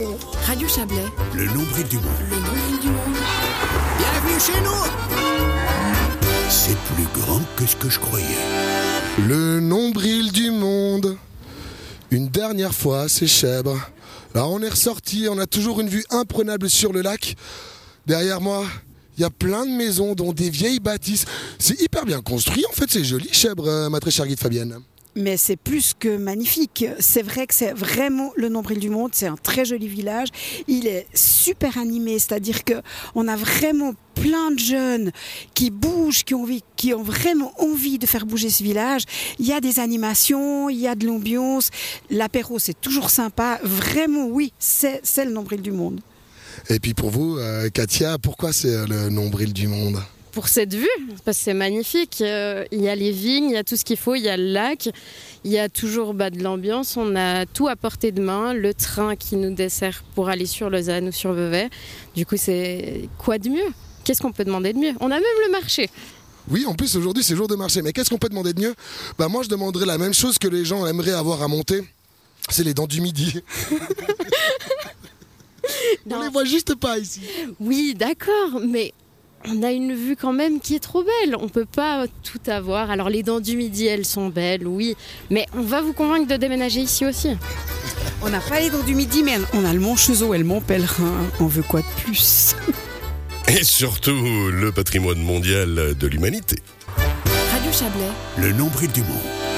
Radio Chablais. Le nombril du monde. Le nombril du monde. Bienvenue chez nous. C'est plus grand que ce que je croyais. Le nombril du monde. Une dernière fois, c'est Chèvre. Là, on est ressorti, on a toujours une vue imprenable sur le lac. Derrière moi, il y a plein de maisons, dont des vieilles bâtisses. C'est hyper bien construit, en fait, c'est joli, Chèvre, ma très chère guide Fabienne. Mais c'est plus que magnifique. C'est vrai que c'est vraiment le nombril du monde. C'est un très joli village. Il est super animé, c'est-à-dire qu'on a vraiment plein de jeunes qui bougent, qui ont vraiment envie de faire bouger ce village. Il y a des animations, il y a de l'ambiance. L'apéro, c'est toujours sympa. Vraiment, oui, c'est le nombril du monde. Et puis pour vous, Katia, pourquoi c'est le nombril du monde ? Pour cette vue, parce que c'est magnifique. Il y a les vignes, il y a tout ce qu'il faut, il y a le lac, il y a toujours de l'ambiance. On a tout à portée de main, le train qui nous dessert pour aller sur Lausanne ou sur Vevey. Du coup, c'est quoi de mieux ? Qu'est-ce qu'on peut demander de mieux ? On a même le marché. Oui, en plus aujourd'hui c'est jour de marché, mais qu'est-ce qu'on peut demander de mieux ? Moi je demanderais la même chose que les gens aimeraient avoir à monter, c'est les dents du midi. On les voit juste pas ici. Oui, d'accord, mais on a une vue quand même qui est trop belle. On peut pas tout avoir. Alors les dents du midi, elles sont belles, oui, mais on va vous convaincre de déménager ici aussi. On n'a pas les dents du midi, mais on a le Mont Cheseau et le Mont Pèlerin. On veut quoi de plus ? Et surtout, le patrimoine mondial de l'humanité. Radio Chablais. Le nombril du monde.